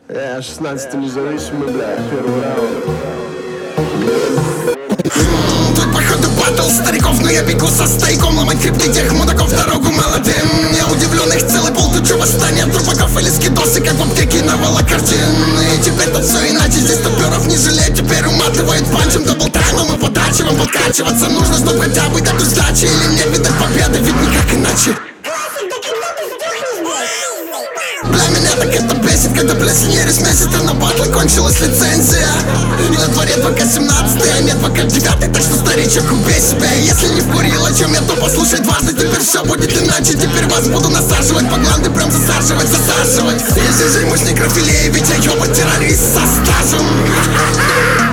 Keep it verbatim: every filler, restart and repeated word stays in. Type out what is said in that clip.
Я шестнадцатый независимый, бля, первый раунд. Тут походу батл стариков, но я бегу со стейком. Ломать хребты тех мудаков, дорогу молодым. Я удивленных целый пол, тут что восстание трупаков или скидосы, как в аптеке навала картин. И теперь тут все иначе, здесь туперов не жалеть. Теперь уматывает панчем, даблтаймом и подачи. Вам подкачиваться нужно, чтоб хотя бы дать сдачи. Или мне видать победы, ведь никак иначе. Для меня так это бесит, когда плесень не смесит. А на батлы кончилась лицензия. И на дворе пока семнадцатый, а нет пока девятый. Так что, старичок, убей себя. Если не вкурил, о чем я, то послушай дважды. Теперь все будет иначе, теперь вас буду насаживать. По гланды прям засаживать, засаживать. Если займусь некрофилией, ведь я ёбать террорист со стажем.